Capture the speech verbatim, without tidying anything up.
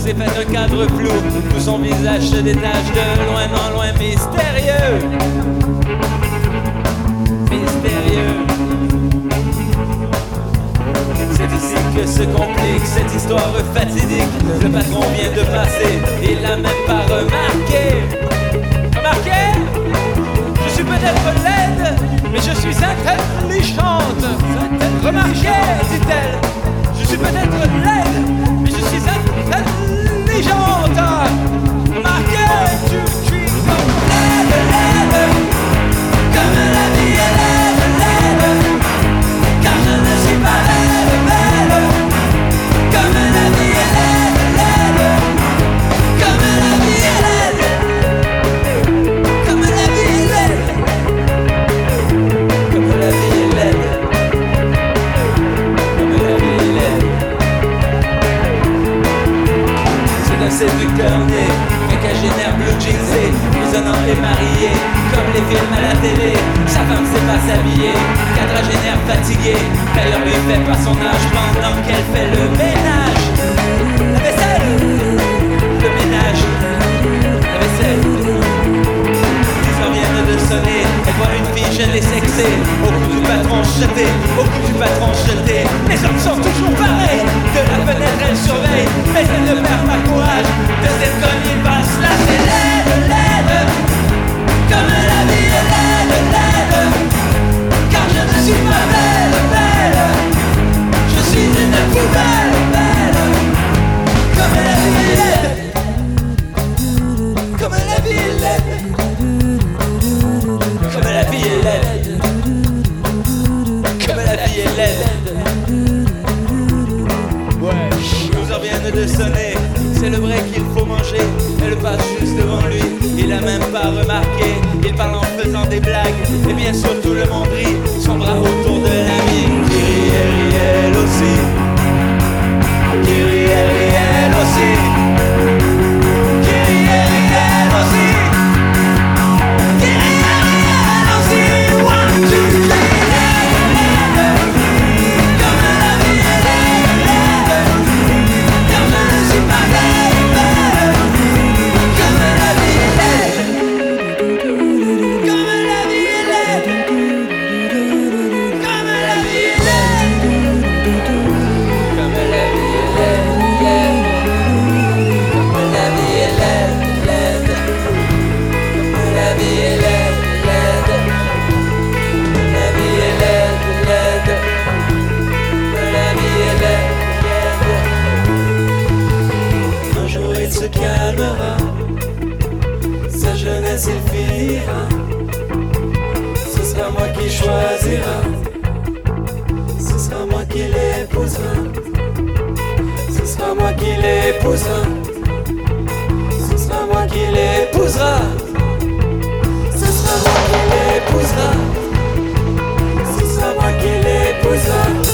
s'est fait un cadre flou, tout son visage se détache de loin en loin, mystérieux. Mystérieux. C'est ici que se complique cette histoire fatidique. Le patron vient de passer, il l'a même pas remarqué. Remarqué? Je suis peut-être laide, mais je suis intelligente. Remarquez, dit-elle, je suis peut-être laide, mais je suis intelligente. Remarquez, tu suis comme laide, laide, comme la vie est laide, laide, car je ne suis pas laide, belle, comme la vie est laide, laide, comme la vie est laide, comme la vie est laide, comme la vie est laide, comme la vie est laide. C'est un séducteur né, quinquagénaire blue jeansé, prisonnant et marié, comme les films à la télé. Sa femme sait pas s'habiller, quadragénaire fatigué, d'ailleurs lui fait pas son âge pendant qu'elle fait le ménage. La vaisselle, le ménage, la vaisselle. Ils en viennent de sonner, elle voit une fille jeune et sexée, au cou du patron jeté, au cou du patron jeté. Les hommes sont toujours pareils, de la fenêtre elle surveille, mais elle ne perd pas courage, de cette conne il passe la laide, laide, comme la vie est laide, laide, car je ne suis pas belle, belle, je suis une poubelle, belle, comme la vie est laide, comme la vie est laide, comme la vie est laide, comme la vie est laide. Ouais, nous en viennent de sonner, c'est le break qu'il faut manger. Elle passe juste devant lui, il a même pas remarqué. Il parle en faisant des blagues, et bien sûr tout le monde rit. Son bras autour de l'ami, qui rit, elle rit, elle aussi. Qui rit, elle rit, elle aussi. Qui rit, elle rit, elle aussi. Qui rit, elle rit, elle aussi. One, two, three, laide, laide, comme la vie est laide, laide, car je ne suis pas laide, belle, comme la vie est laide, comme la vie est laide, comme la vie est laide, comme la vie est laide, laide, comme la vie est laide, laide, comme la vie est laide, laide, la vie est laide, laide, la vie est laide, laide. Un jour il se calmera, sa jeunesse il finira. Ce sera moi qui choisira, ce sera moi qui l'épousera, ce sera moi qui l'épousera, ce sera moi qui l'épousera, ce sera moi qui l'épousera, ce sera moi qui l'épousera.